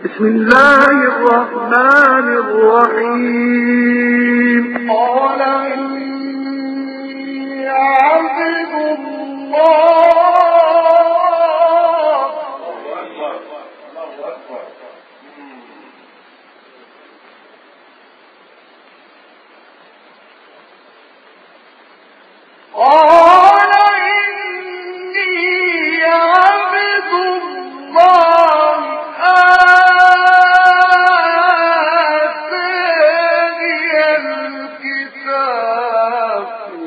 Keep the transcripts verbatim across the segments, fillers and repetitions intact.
بسم الله الرحمن الرحيم. قال إني عبد الله قال إني عبد الله آتاني الكتاب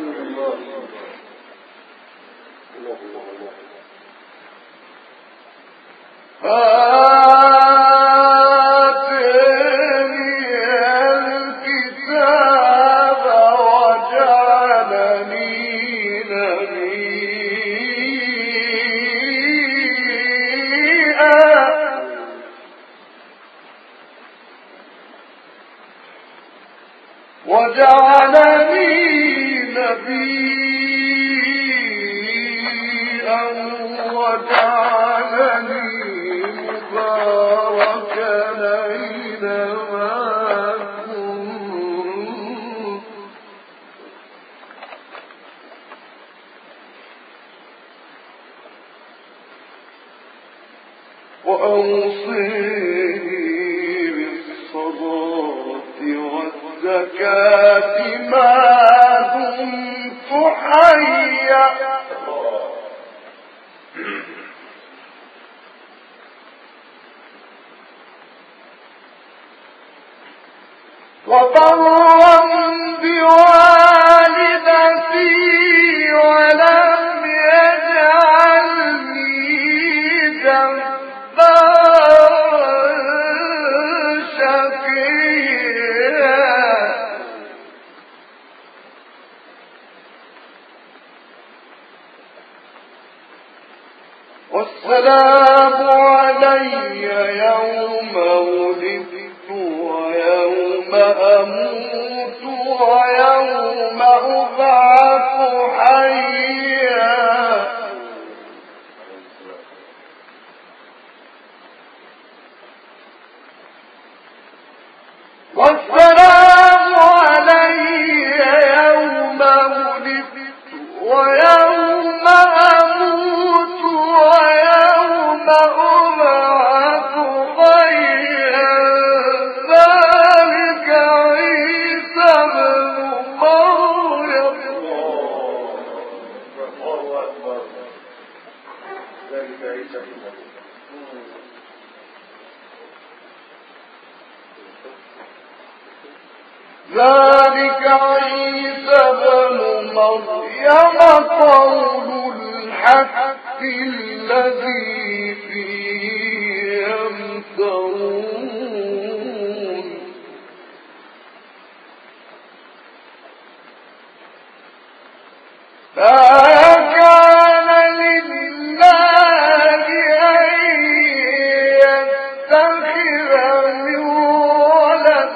وجعلني نبيا وجعلني مباركا أينما كنت وأوصيني بالصلاة والزكاة ما دمت حيا وبرا بوالدتي ولم يجعلني جبارا شقيا والسلام علي يوم ولدت ويوم أموت ويوم أبعث حيا والسلام علي يوم ولدت ويوم أموت ويوم أبعث حيا ذلك عيسى ابن مريم ذلك عيسى ابن مريم ذلك عيسى ابن مريم قول الحق الذي فيه يمترون ما كان لله أن يتخذ من ولد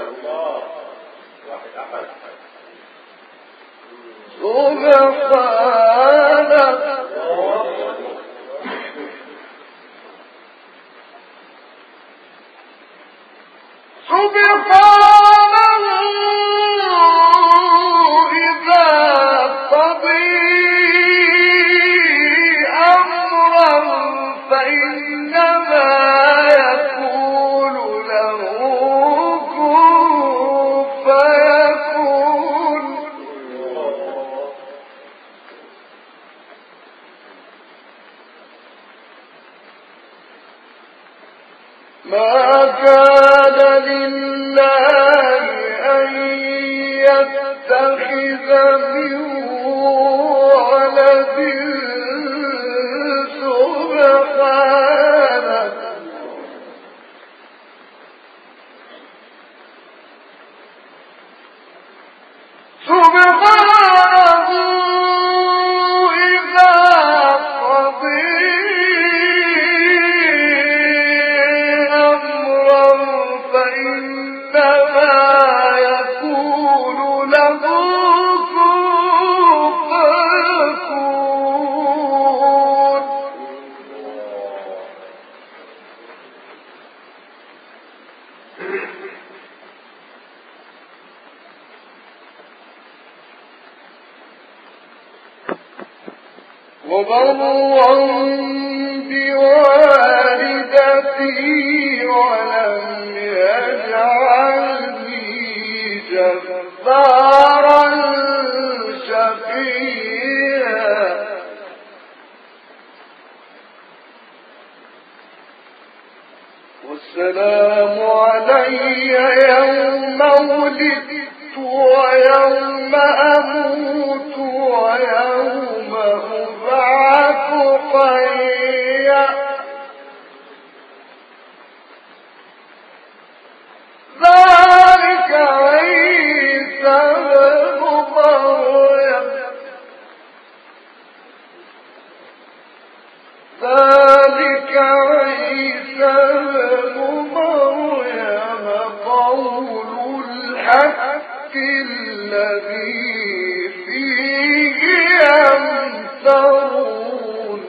سبحانه سبحانه إذا قضي أمرا فإنما يقول له كن فيكون ما كان لله أن يتخذ من ولد سبحانه سبحانه إذا قضي أمرا فإنما يقول له كن وبرا بوالدتي ولم يجعلني جبارا شقيا والسلام علي يوم ولدت ويوم أموت ويوم أبعث حيا ذلك عيسى بن مريم ذلك عيسى بن مريم قول الحق الذي فيه يمترون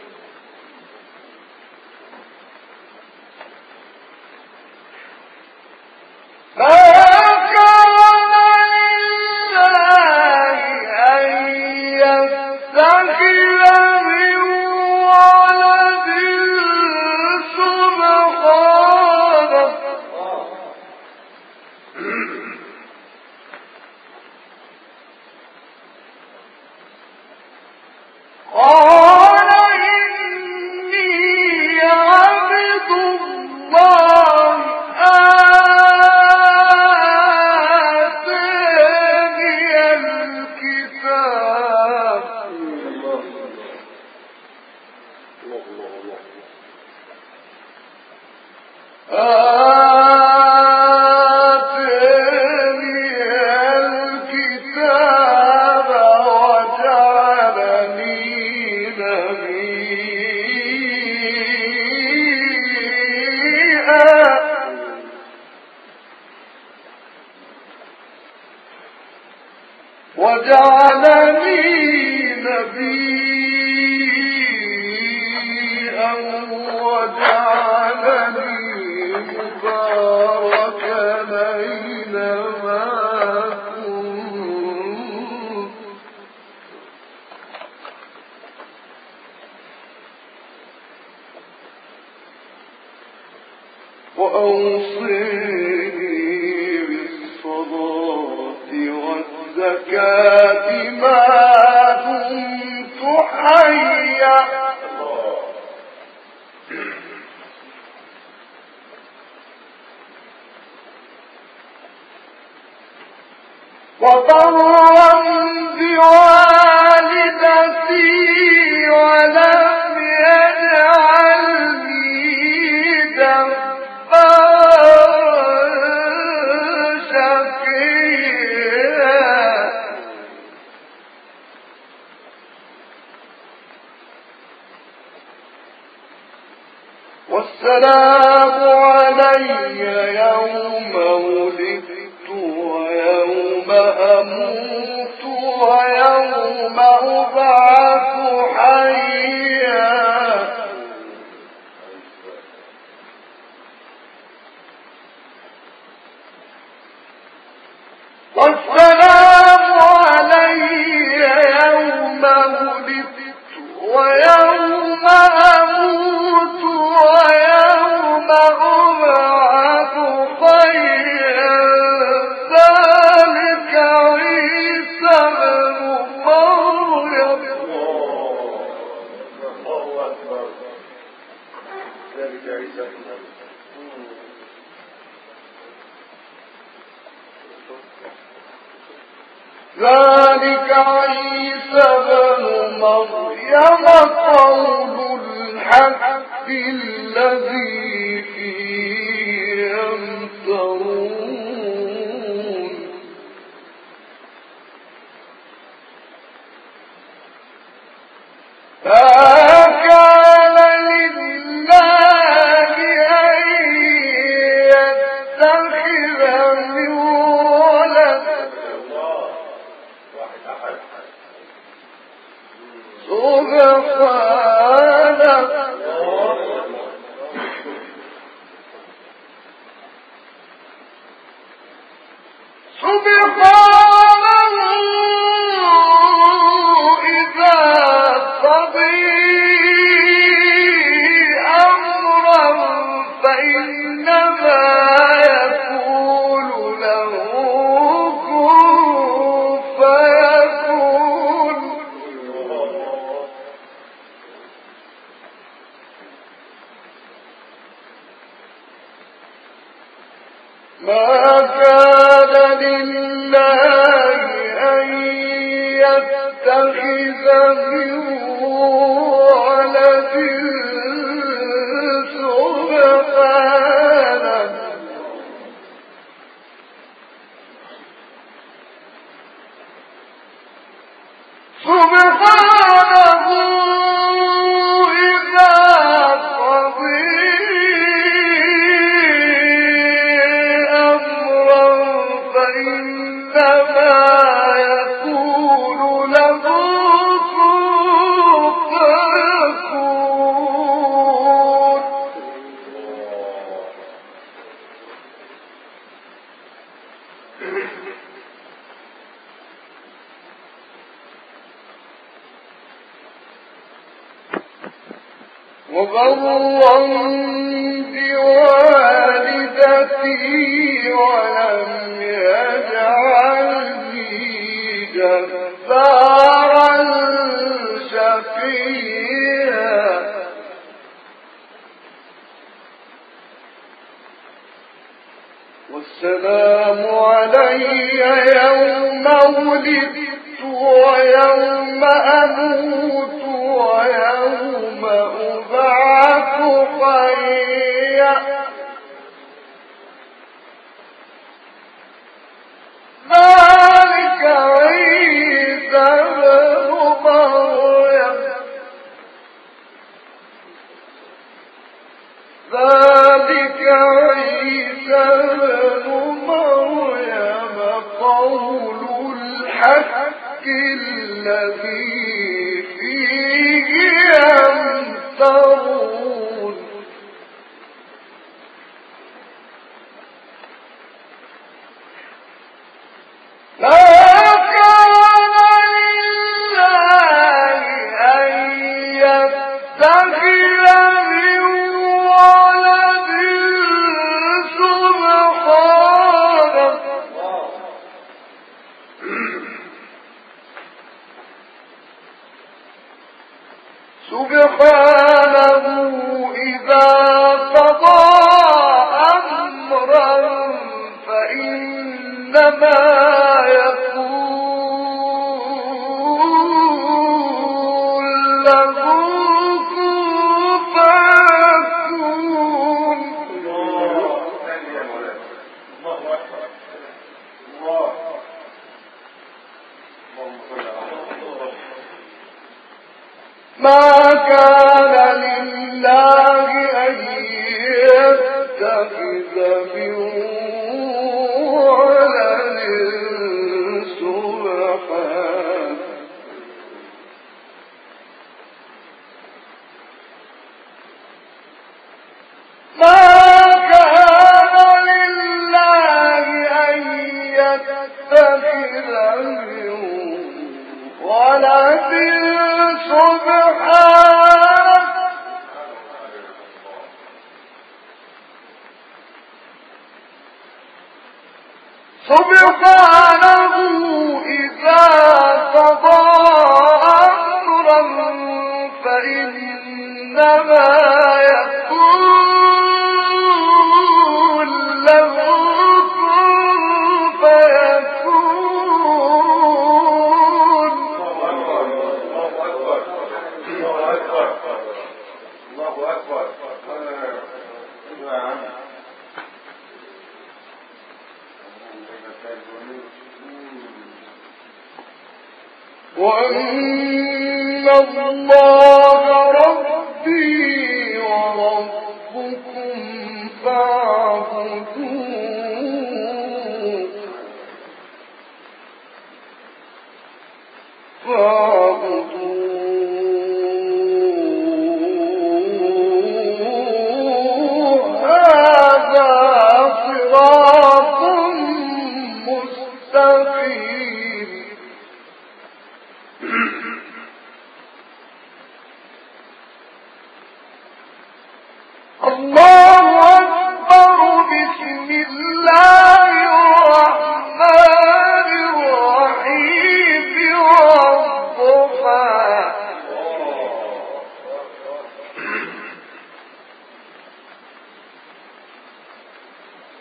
وجعلني نبيا وجعلني مباركا أينما كنت وأوصيني بالصلاة والزكاة ما دمت حيا وبرا بوالدتي ولم يجعلني جبارا شقيا والسلام علي يوم ولدت ويوم أموت ويوم أبعث حيا والسلام علي يوم ولدت ويوم أموت ويوم أبعث حيا ذلك عيسى بن مريم الله أكبر ذلك عيسى بن مريم ذلك عيسى بن مريم قول الحق الذي فيه يمترون فكان لله أن يتخذ من ولد سبحانه وبرا بوالدتي ولم يجعلني جبارا شقيا والسلام علي يوم ولدت ويوم أموت ويوم أبعث حيا ذلك عيسى بن مريم ذلك عيسى بن مريم قول الحق الذي فيه يمترون لا كان لله أن يتخذ من ولد سبحانه سبحانه إذا قضى أمرا فإنما يقول له كن فيكون. ما كان لله أن يتخذ من ولد سبحانه ما كان لله أن يتخذ من ولد سبحانه سبحانه إذا قضى أمرا فإنما يقول له كن فيكون. الله أكبر. وأن الله ربي وربكم فاعبدوه فاعبدوه هذا صراط مستقيم.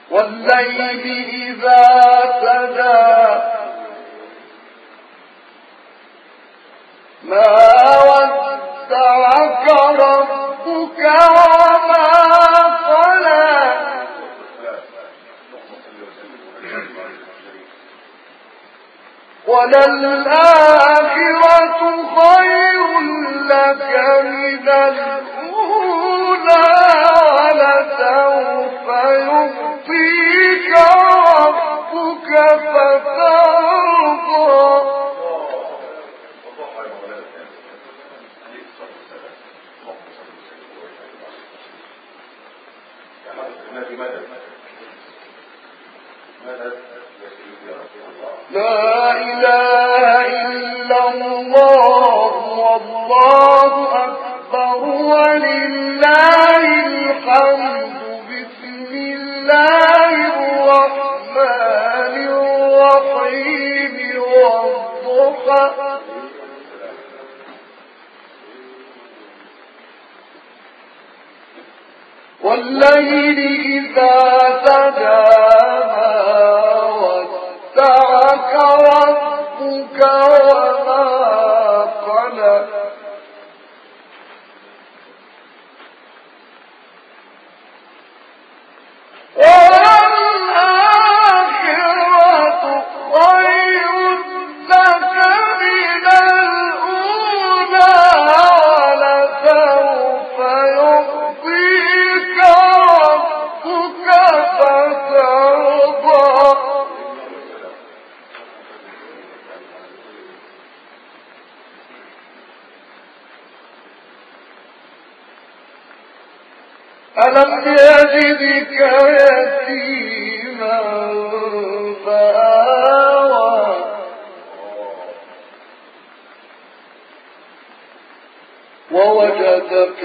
والليل إذا سجى ما ودعك ربك وما قلى وللآخرة خير لك من الأولى ولسوف يعطيك ربك فترضى. لا إله إلا الله والله أكبر ولله الحمد. بسم الله الرحمن الرحيم والضحى والليل إذا سجى ما ودعك ربك وما قلى وللآخرة خير لك من الأولى ولسوف يعطيك ربك فترضى. ألم يجدك يتيما فآوى ووجدك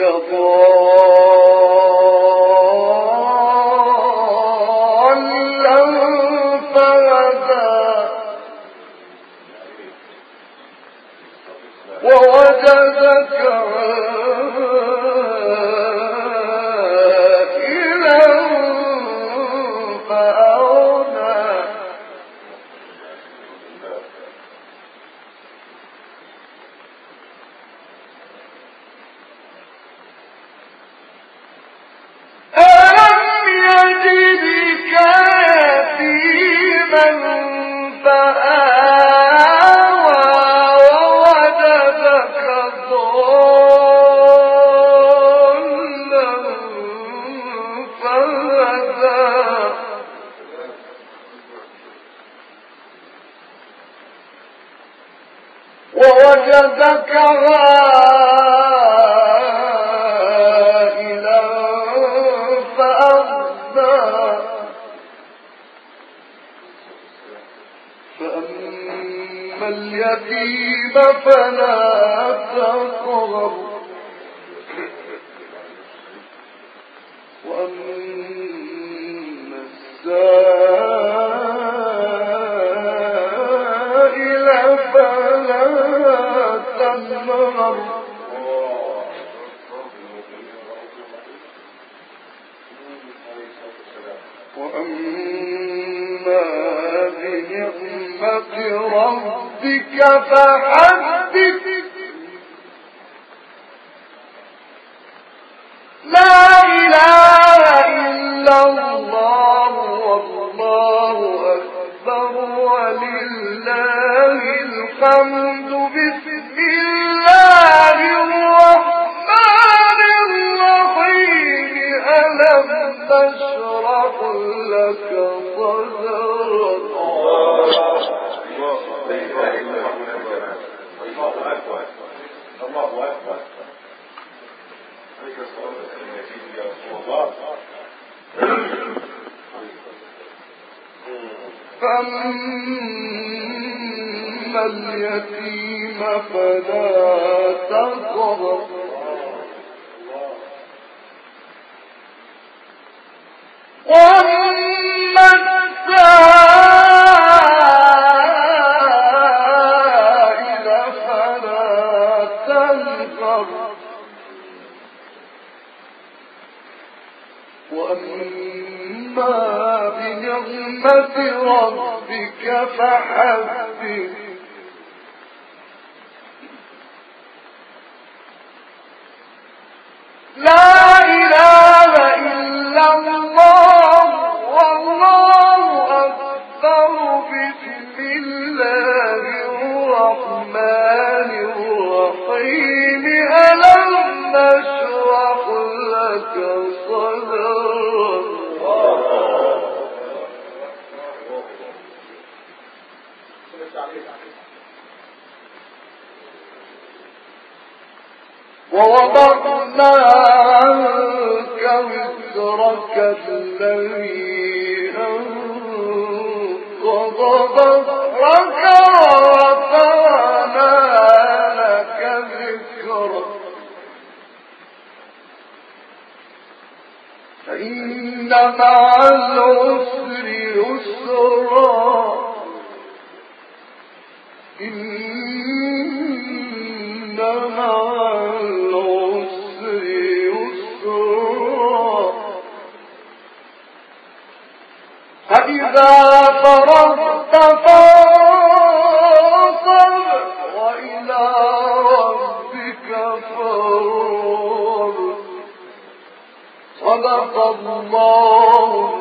ضالا فهدى ووجدك ووجدك عائلا فأغنى فأما اليتيم فلا تقهر وأما السائل فلا تنهر وأما بنعمة ربك فحدث. لا إله إلا الله والله أكبر ولله الحمد. بسم الله الرحمن الرحيم. ألم نشرح لك صدرك. الله أكبر. فأما اليتيم فلا تقهر وأما السائل فلا تنهر وأما نعمة ربك فحدث لا إله إلا الله والله أكبر بسم الله الرحمن الرحيم ألم نشرح لك صدرك ووضعنا عنك وزرك الذي أنقض ظهرك ورفعنا لك ذكرك فإن مع العسر يسرا إن مع العسر يسرا فإذا فرغت فانصب وإلى ربك فارغب صدق الله